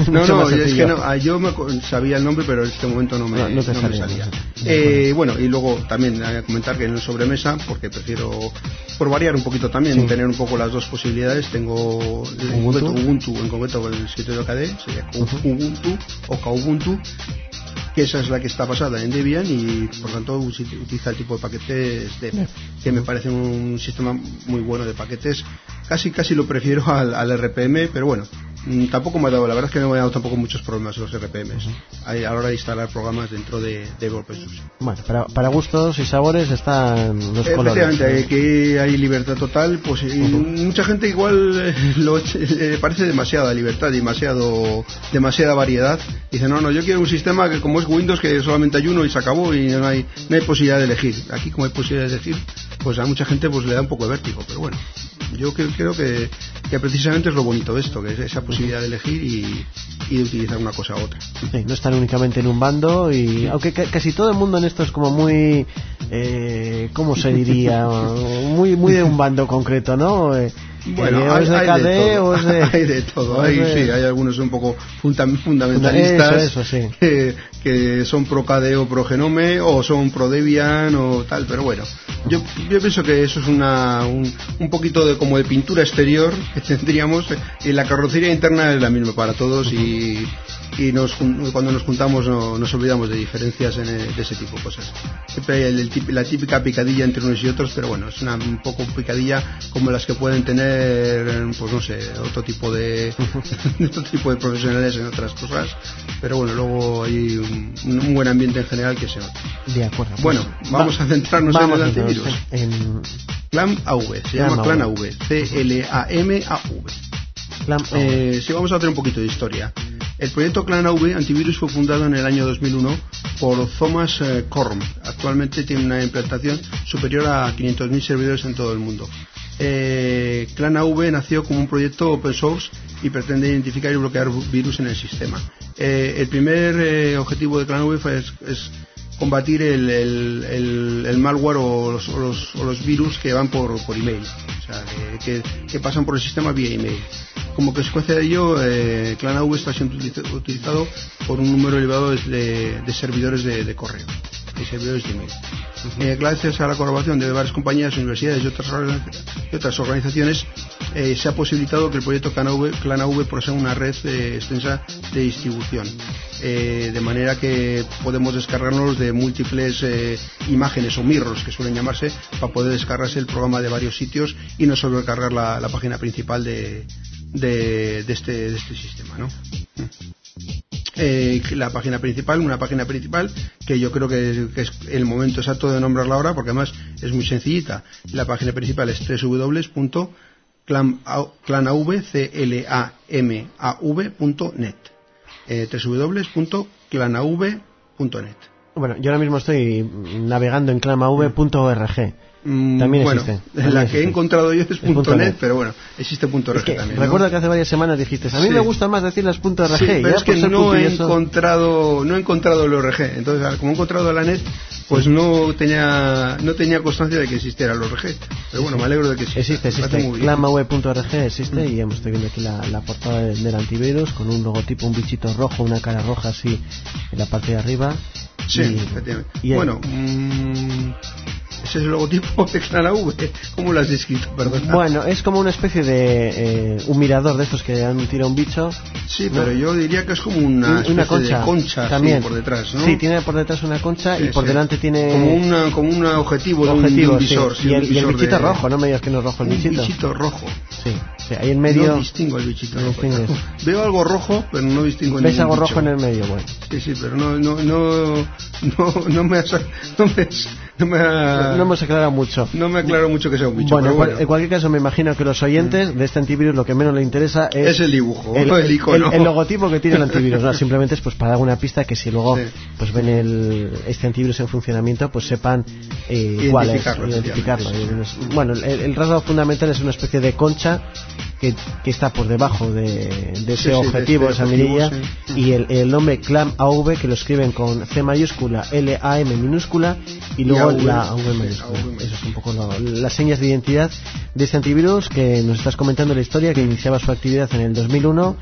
es que yo sabía el nombre, pero en este momento no me salía. Bueno, y luego también comentar que en el sobremesa, porque prefiero, por variar un poquito también, tener un poco las dos posibilidades, tengo Ubuntu, en concreto con el escritorio KDE, sería Ubuntu o Kubuntu, que esa es la que está basada en Debian y por tanto utiliza el tipo de paquetes Debian, que me parece un sistema muy bueno de paquetes. Casi lo prefiero al RPM, pero bueno, tampoco me ha dado, la verdad es que no me ha dado tampoco muchos problemas los RPMs a la hora de instalar programas dentro de OpenSUSE. Bueno, para gustos y sabores están los colores. Efectivamente, que hay libertad total, pues mucha gente igual le parece demasiada libertad, demasiada variedad. Dice, no, yo quiero un sistema que como es Windows, que solamente hay uno y se acabó y no hay posibilidad de elegir. Aquí como hay posibilidad de elegir, pues a mucha gente pues le da un poco de vértigo, pero bueno, yo creo que precisamente es lo bonito de esto, que es esa posibilidad de elegir y de utilizar una cosa u otra. Sí, no están únicamente en un bando, y aunque casi todo el mundo en esto es como muy ¿cómo se diría? muy de un bando concreto, ¿no? Bueno, hay de todo. Hay algunos un poco fundamentalistas eso, sí. que son pro KDE o pro Genome o son pro Debian o tal, pero bueno, yo pienso que eso es un poquito como de pintura exterior que tendríamos, y la carrocería interna es la misma para todos, y cuando nos juntamos nos olvidamos de diferencias de ese tipo de cosas. Siempre hay la típica picadilla entre unos y otros, pero bueno, es un poco picadilla como las que pueden tener, pues no sé, otro tipo de profesionales en otras cosas, pero bueno, luego hay un buen ambiente en general que se nota. De acuerdo. Vamos a centrarnos en el antivirus. ClamAV, se llama ClamAV, CLAMAV. Sí, vamos a hacer un poquito de historia. El proyecto ClamAV Antivirus fue fundado en el año 2001 por Thomas Korn. Actualmente tiene una implantación superior a 500.000 servidores en todo el mundo. ClamAV nació como un proyecto open source y pretende identificar y bloquear virus en el sistema. El primer objetivo de ClamAV es combatir el malware o los virus que van por email, o sea, que pasan por el sistema vía email. Como consecuencia de ello, ClamAV está siendo utilizado por un número elevado de servidores de correo, de servidores de email. Gracias a la colaboración de varias compañías, universidades y otras organizaciones, se ha posibilitado que el proyecto ClamAV posea una red extensa de distribución, de manera que podemos descargarnos de múltiples imágenes o mirrors, que suelen llamarse, para poder descargarse el programa de varios sitios y no sobrecargar la página principal de este sistema, ¿no? Una página principal que yo creo que es el momento exacto de nombrarla ahora, porque además es muy sencillita. La página principal es www.clamAV.net, www.clamAV.net. Bueno, yo ahora mismo estoy navegando en clamAV.org. También existe. La que he encontrado yo es .net, pero bueno, existe .org también, ¿no? Recuerdo que hace varias semanas dijiste, a mí me gusta más decir las .org. Sí, pero es que no he encontrado el ORG. Entonces, como he encontrado la net, pues no tenía constancia de que existiera el ORG. Pero bueno, me alegro de que existe. ClamAV.org existe, y estoy viendo aquí la portada del antivirus con un logotipo, un bichito rojo, una cara roja así en la parte de arriba. Sí, efectivamente. Bueno, ese es el logotipo de ClamAV. ¿Cómo lo has descrito? Perdona. Bueno, es como una especie de un mirador de estos que han tirado un bicho. Sí, ¿no? Pero yo diría que es como una concha también por detrás, ¿no? Sí, tiene por detrás una concha, y por delante tiene como un objetivo de un visor. Sí. Y el bichito rojo, no me digas que no es rojo el bichito. Un bichito rojo. Sí, ahí en medio. No distingo el bichito rojo. Veo algo rojo, pero no distingo. ¿Ves algo rojo en el medio? Bueno. Sí, pero no me hemos aclarado mucho. No me aclaro mucho que sea un bicho. Bueno, en cualquier caso, me imagino que los oyentes de este antivirus lo que menos les interesa es el dibujo, el icono. El logotipo que tiene el antivirus. No, simplemente es pues para dar una pista, que si luego pues ven este antivirus en funcionamiento, pues sepan cuál es, identificarlo. Bueno, el rasgo fundamental es una especie de concha que está por debajo de ese objetivo, esa mirilla, y el nombre ClamAV, que lo escriben con C mayúscula, LAM minúscula y luego la V mayúscula. Eso es un poco las señas de identidad de este antivirus, que nos estás comentando la historia, que iniciaba su actividad en el 2001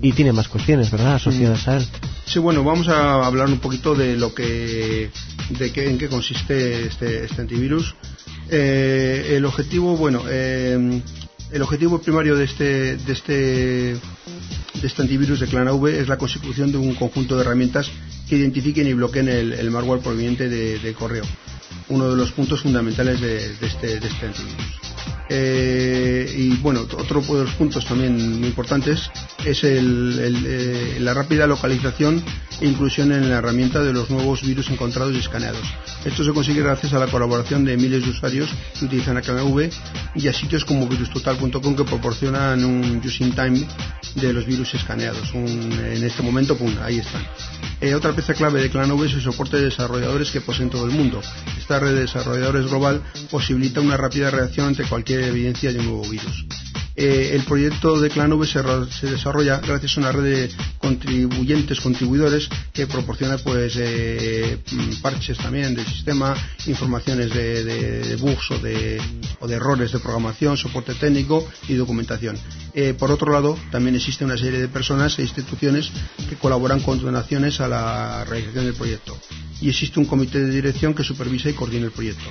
y tiene más cuestiones, ¿verdad?, asociadas a él. Sí, bueno, vamos a hablar un poquito de en qué consiste este antivirus. El objetivo, el objetivo primario de este antivirus de ClanAV es la consecución de un conjunto de herramientas que identifiquen y bloqueen el malware proveniente de correo, uno de los puntos fundamentales de este antivirus. Y bueno, otro de los puntos también muy importantes es la rápida localización e inclusión en la herramienta de los nuevos virus encontrados y escaneados. Esto se consigue gracias a la colaboración de miles de usuarios que utilizan a ClanAV y a sitios como virustotal.com, que proporcionan un using time de los virus escaneados. En este momento, ahí están. Otra pieza clave de ClanAV es el soporte de desarrolladores que poseen todo el mundo. Esta red de desarrolladores global posibilita una rápida reacción ante cualquier evidencia de un nuevo virus. El proyecto de ClanAV se desarrolla gracias a una red de contribuidores que proporciona parches también del sistema, informaciones de bugs o de errores de programación, soporte técnico y documentación. Por otro lado, también existe una serie de personas e instituciones que colaboran con donaciones a la realización del proyecto, y existe un comité de dirección que supervisa y coordina el proyecto.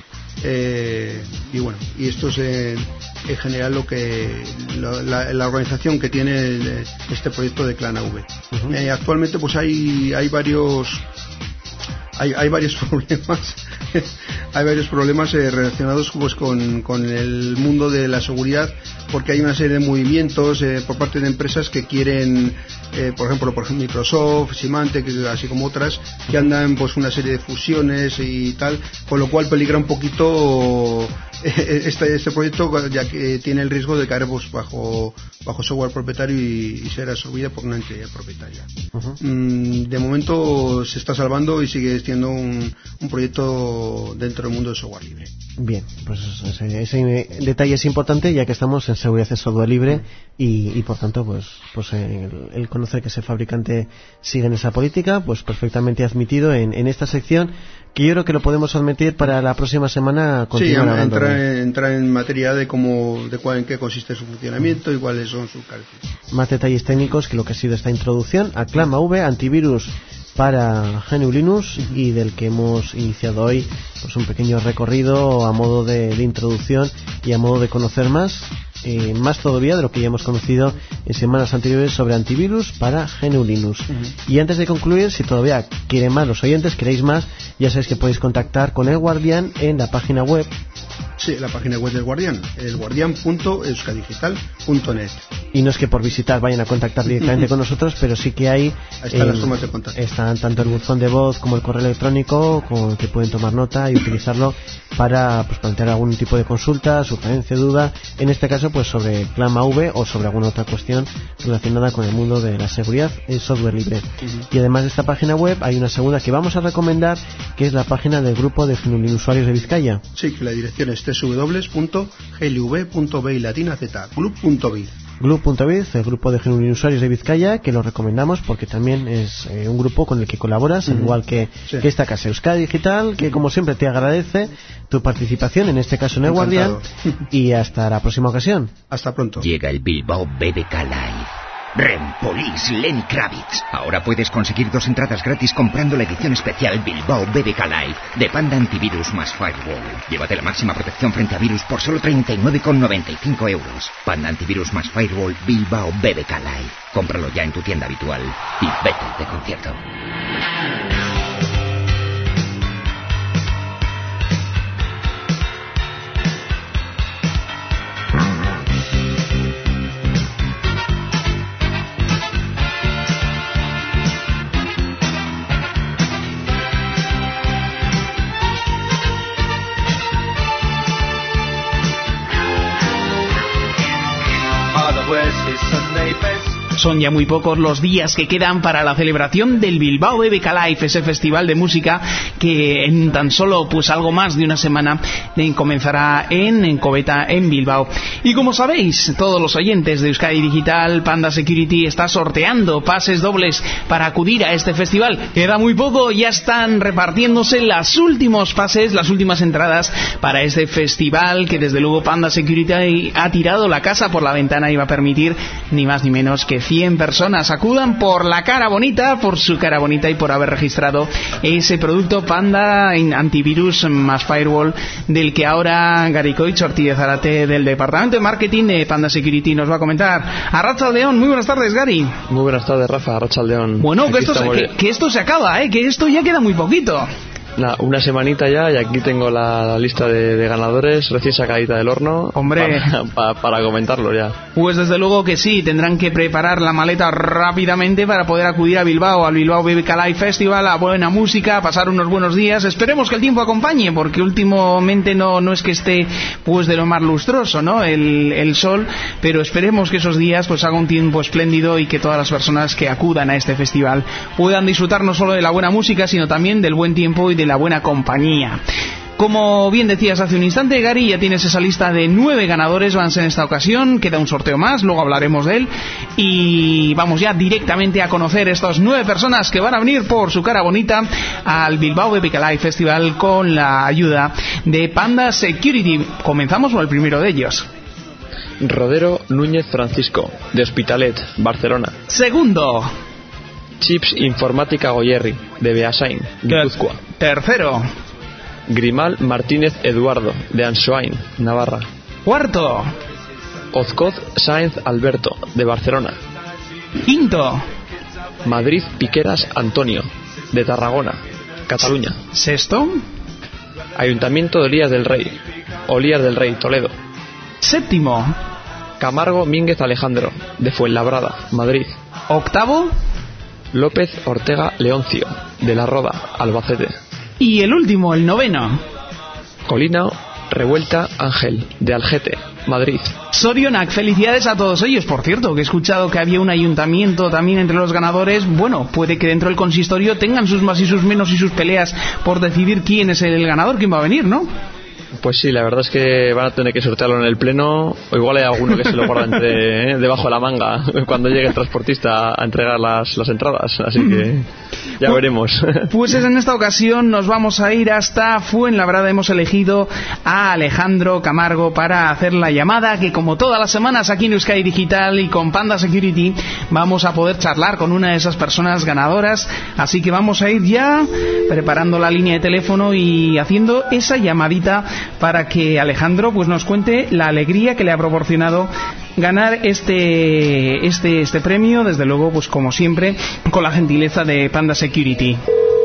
Y esto es en general la organización que tiene este proyecto de ClanAV. Actualmente hay varios problemas hay varios problemas relacionados con el mundo de la seguridad, porque hay una serie de movimientos por parte de empresas que quieren, por ejemplo Microsoft, Symantec, así como otras, que andan una serie de fusiones y tal, con lo cual peligra un poquito este proyecto, ya que tiene el riesgo de caer bajo software propietario y ser absorbida por una entidad propietaria. De momento se está salvando y sigue siendo un proyecto dentro del mundo del software libre. Bien, pues ese detalle es importante, ya que estamos en seguridad de software libre y por tanto el conocer que ese fabricante sigue en esa política, pues perfectamente admitido en esta sección, que yo creo que lo podemos admitir para la próxima semana. Entrar en materia de en qué consiste su funcionamiento y cuáles son sus características. Más detalles técnicos que lo que ha sido esta introducción a ClanAV, antivirus para GNU Linux, y del que hemos iniciado hoy un pequeño recorrido a modo de introducción y a modo de conocer más todavía de lo que ya hemos conocido en semanas anteriores sobre antivirus para GNU Linux. Y antes de concluir, si todavía quieren más los oyentes, queréis más, ya sabéis que podéis contactar con El Guardián en la página web. Sí, la página web del Guardián, elguardian.euskadigital.net. Y no es que por visitar vayan a contactar directamente con nosotros, pero sí que hay las formas de contacto. Están tanto el buzón de voz como el correo electrónico, con el que pueden tomar nota y utilizarlo para plantear algún tipo de consulta, sugerencia, duda, en este caso sobre ClanAV o sobre alguna otra cuestión relacionada con el mundo de la seguridad en software libre. Y además de esta página web hay una segunda que vamos a recomendar, que es la página del grupo de GNU usuarios de Vizcaya. Sí, que la dirección es www.glv.biz, Glub.biz, el grupo de GNU usuarios de Vizcaya, que lo recomendamos porque también es un grupo con el que colaboras, igual que esta casa Euskadi Digital, que como siempre te agradece tu participación, en este caso en El Guardián, y hasta la próxima ocasión. Hasta pronto. Llega el Bilbao BBK Live. Rempolis Lenny Kravitz. Ahora puedes conseguir 2 entradas gratis comprando la edición especial Bilbao BBK Live de Panda Antivirus más Firewall. Llévate la máxima protección frente a virus por solo 39,95 euros. Panda Antivirus más Firewall Bilbao BBK Live. Cómpralo ya en tu tienda habitual y vete de concierto. Son ya muy pocos los días que quedan para la celebración del Bilbao BBK Live, ese festival de música que en tan solo algo más de una semana comenzará en Coveta, en Bilbao. Y como sabéis, todos los oyentes de Euskadi Digital, Panda Security está sorteando pases dobles para acudir a este festival. Queda muy poco, ya están repartiéndose los últimos pases, las últimas entradas para este festival, que desde luego Panda Security ha tirado la casa por la ventana y va a permitir ni más ni menos que 100 personas acudan por la cara bonita, por su cara bonita y por haber registrado ese producto Panda antivirus más firewall, del que ahora Gary Coich Ortiz Zarate del Departamento de Marketing de Panda Security nos va a comentar. Arratsaldeon, muy buenas tardes, Gary. Muy buenas tardes, Rafa. Arratsaldeon. Bueno, que esto se acaba, que esto ya queda muy poquito. Una semanita ya, y aquí tengo la lista de ganadores recién sacadita del horno. Hombre, para comentarlo ya. Pues desde luego que sí, tendrán que preparar la maleta rápidamente para poder acudir a Bilbao, al Bilbao BBK Live Festival, a buena música, a pasar unos buenos días. Esperemos que el tiempo acompañe, porque últimamente no es que esté pues de lo más lustroso, ¿no? El sol, pero esperemos que esos días pues haga un tiempo espléndido y que todas las personas que acudan a este festival puedan disfrutar no solo de la buena música, sino también del buen tiempo y de la buena compañía. Como bien decías hace un instante, Gary, ya tienes esa lista de 9 ganadores, van en esta ocasión, queda un sorteo más, luego hablaremos de él, y vamos ya directamente a conocer estas 9 personas que van a venir por su cara bonita al Bilbao BBK Live Festival con la ayuda de Panda Security. ¿Comenzamos con el primero de ellos? Rodero Núñez Francisco, de Hospitalet, Barcelona. Segundo, Chips Informática Goyerri, de Beasain, Guipúzcoa. Tercero, Grimal Martínez Eduardo, de Ansoain, Navarra. Cuarto, Ozcoz Sáenz Alberto, de Barcelona. Quinto, Madrid Piqueras Antonio, de Tarragona, Cataluña. Sexto, Ayuntamiento de Olías del Rey, Toledo. Séptimo, Camargo Mínguez Alejandro, de Fuenlabrada, Madrid. Octavo, López Ortega Leoncio, de La Roda, Albacete. Y el último, el noveno, Colina Revuelta Ángel, de Algete, Madrid. Sorionak, felicidades a todos ellos. Por cierto, que he escuchado que había un ayuntamiento también entre los ganadores. Bueno, puede que dentro del consistorio tengan sus más y sus menos y sus peleas por decidir quién es el ganador, quién va a venir, ¿no? Pues sí, la verdad es que van a tener que sortearlo en el pleno, o igual hay alguno que se lo guarda debajo de la manga cuando llegue el transportista a entregar las entradas, así que ya veremos. Pues en esta ocasión nos vamos a ir hasta Fuenlabrada. Hemos elegido a Alejandro Camargo para hacer la llamada, que como todas las semanas aquí en Euskadi Digital y con Panda Security vamos a poder charlar con una de esas personas ganadoras, así que vamos a ir ya preparando la línea de teléfono y haciendo esa llamadita para que Alejandro pues nos cuente la alegría que le ha proporcionado ganar este premio, desde luego pues como siempre con la gentileza de Panda Security.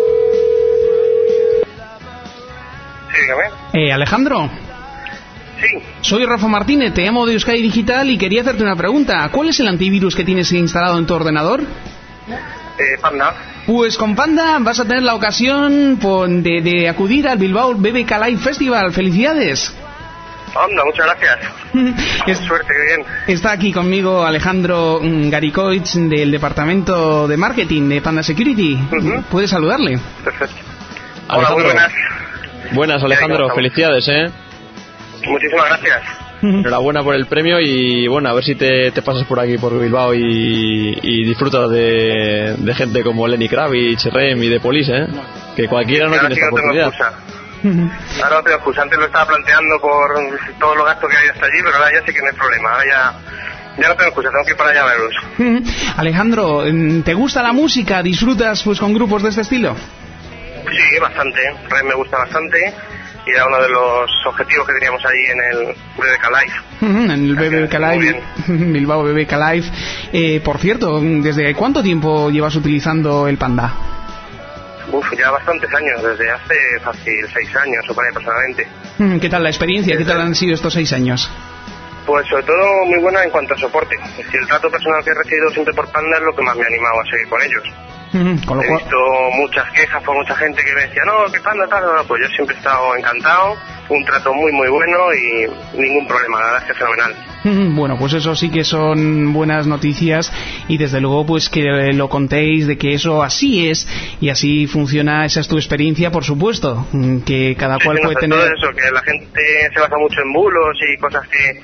Sí, dígame. Alejandro. Sí. Soy Rafa Martínez, te llamo de Euskadi Digital y quería hacerte una pregunta. ¿Cuál es el antivirus que tienes instalado en tu ordenador? Panda. Pues con Panda vas a tener la ocasión de acudir al Bilbao BBK Live Festival. ¡Felicidades! Anda, muchas gracias. Suerte, qué bien. Está aquí conmigo Alejandro Garicoich del Departamento de Marketing de Panda Security. ¿Puedes saludarle? Perfecto. Hola, muy buenas. Buenas, Alejandro, felicidades, Muchísimas gracias. Enhorabuena por el premio y bueno, a ver si te pasas por aquí por Bilbao y disfrutas de gente como Lenny Kravitz, Rem y de Police, que cualquiera no tiene esta oportunidad. Ahora no tengo excusa. Antes lo estaba planteando por todos los gastos que hay hasta allí, pero ahora ya sí que no hay problema. Ahora ya no tengo excusa, tengo que ir para allá a verlos. Alejandro, ¿te gusta la música? ¿Disfrutas pues con grupos de este estilo? Sí, bastante. Rem me gusta bastante. Y era uno de los objetivos que teníamos ahí en el BBK Live. En el BBK Live, Bilbao BBK Live. Por cierto, ¿desde cuánto tiempo llevas utilizando el Panda? Ya bastantes años, desde hace fácil 6 años o por ahí aproximadamente. ¿Qué tal la experiencia? ¿Qué tal han sido estos 6 años? Pues sobre todo muy buena en cuanto a soporte. El trato personal que he recibido siempre por Panda es lo que más me ha animado a seguir con ellos. He visto muchas quejas por mucha gente que me decía, no, que Panda tal, no, pues yo siempre he estado encantado, un trato muy muy bueno y ningún problema, la verdad es que es fenomenal. Bueno, pues eso sí que son buenas noticias y desde luego pues que lo contéis de que eso así es y así funciona. Esa es tu experiencia, por supuesto, que cada cual puede tener... Todo eso, que la gente se basa mucho en bulos y cosas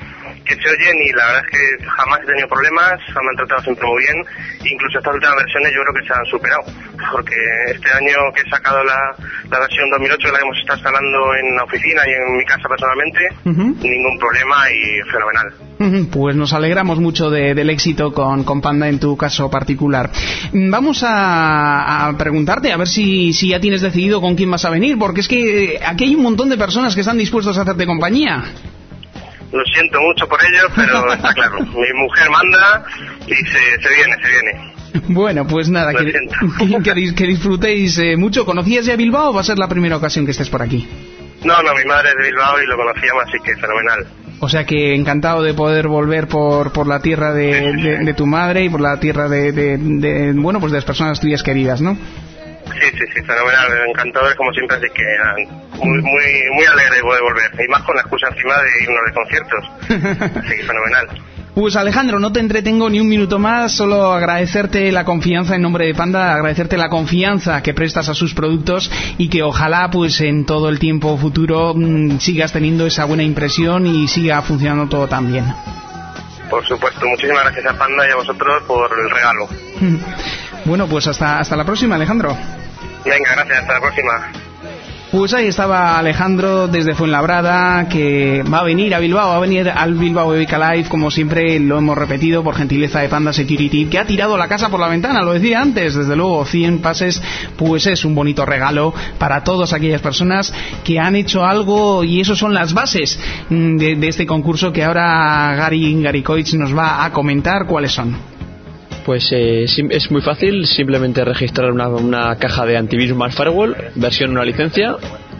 que se oyen y la verdad es que jamás he tenido problemas, me han tratado siempre muy bien, incluso estas últimas versiones yo creo que se han superado, porque este año que he sacado la versión 2008, la hemos estado instalando en la oficina y en mi casa personalmente, ningún problema y fenomenal. Pues nos alegramos mucho del éxito con Panda en tu caso particular. Vamos a preguntarte a ver si ya tienes decidido con quién vas a venir, porque es que aquí hay un montón de personas que están dispuestos a hacerte compañía. Lo siento mucho por ello, pero está claro, mi mujer manda y se viene. Bueno, pues nada, que disfrutéis mucho. ¿Conocías ya Bilbao o va a ser la primera ocasión que estés por aquí? No, mi madre es de Bilbao y lo conocíamos, así que fenomenal. O sea que encantado de poder volver por la tierra de tu madre y por la tierra de las personas tuyas queridas, ¿no? Sí, fenomenal, encantador como siempre, así que muy alegre de poder volver, y más con la excusa encima de irnos de conciertos, así que fenomenal. Pues Alejandro, no te entretengo ni un minuto más, solo agradecerte la confianza en nombre de Panda, agradecerte la confianza que prestas a sus productos y que ojalá pues en todo el tiempo futuro sigas teniendo esa buena impresión y siga funcionando todo tan bien. Por supuesto, muchísimas gracias a Panda y a vosotros por el regalo. Bueno, pues hasta la próxima, Alejandro. Venga, gracias, hasta la próxima. Pues ahí estaba Alejandro desde Fuenlabrada, que va a venir a Bilbao, va a venir al Bilbao BBK Live, como siempre lo hemos repetido, por gentileza de Panda Security, que ha tirado la casa por la ventana, lo decía antes, desde luego 100 pases, pues es un bonito regalo para todas aquellas personas que han hecho algo, y eso son las bases de este concurso que ahora Gary Coich nos va a comentar cuáles son. Pues es muy fácil, simplemente registrar una caja de antivirus más firewall, versión una licencia.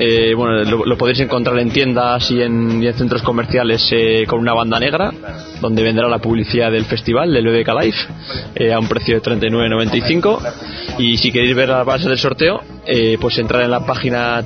Lo podéis encontrar en tiendas y en centros comerciales con una banda negra, donde vendrá la publicidad del festival, del BBK Live, a un precio de 39,95. Y si queréis ver la base del sorteo, pues entrar en la página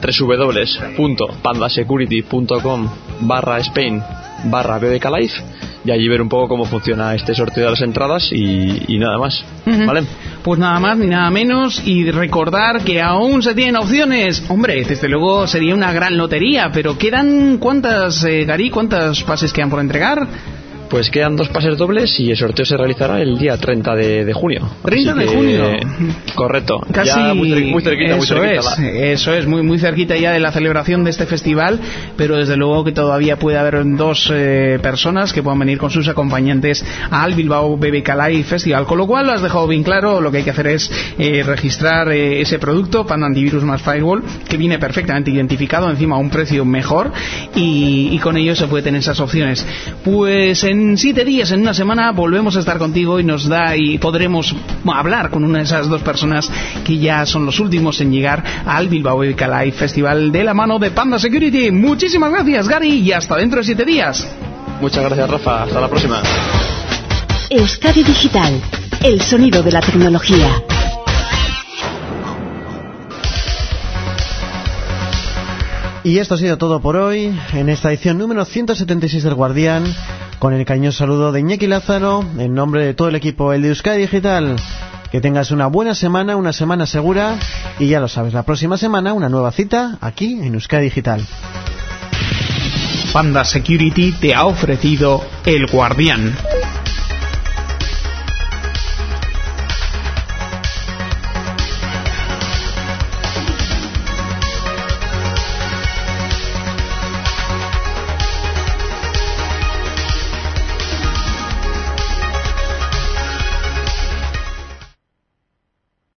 www.pandasecurity.com/Spain/BBK Live y allí ver un poco cómo funciona este sorteo de las entradas y nada más. ¿Vale? Pues nada más ni nada menos, y recordar que aún se tienen opciones. Hombre, desde luego sería una gran lotería, pero quedan ¿cuántos pases quedan por entregar? Pues quedan 2 pases dobles y el sorteo se realizará el día 30 de junio. 30 de junio. Correcto. Casi ya muy cerquita. Eso es, muy cerquita ya de la celebración de este festival, pero desde luego que todavía puede haber 2 personas que puedan venir con sus acompañantes al Bilbao BBK Live Festival, con lo cual lo has dejado bien claro. Lo que hay que hacer es registrar ese producto, Panda Antivirus más Firewall, que viene perfectamente identificado, encima a un precio mejor, y con ello se puede tener esas opciones. Pues en 7 días, en una semana, volvemos a estar contigo y podremos hablar con una de esas 2 personas que ya son los últimos en llegar al Bilbao BBK Live Festival de la mano de Panda Security. Muchísimas gracias, Gary, y hasta dentro de 7 días. Muchas gracias, Rafa. Hasta la próxima. Euskadi Digital, el sonido de la tecnología. Y esto ha sido todo por hoy, en esta edición número 176 del Guardián, con el cariñoso saludo de Iñaki Lázaro, en nombre de todo el equipo el de Euskadi Digital. Que tengas una buena semana, una semana segura, y ya lo sabes, la próxima semana una nueva cita aquí en Euskadi Digital. Panda Security te ha ofrecido El Guardián.